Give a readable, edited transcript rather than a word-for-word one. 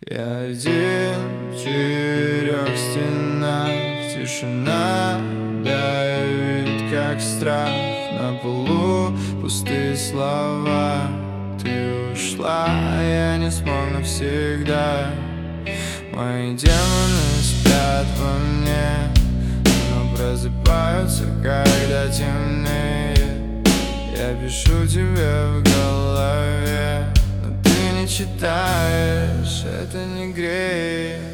Я один в 4 стенах, тишина давит, как страх. На полу пустые слова. Ты ушла, я не смог навсегда. Мои демоны спят во мне, но просыпаются, когда темнеет. Я пишу тебе в голове, но ты не читаешь, это не греет.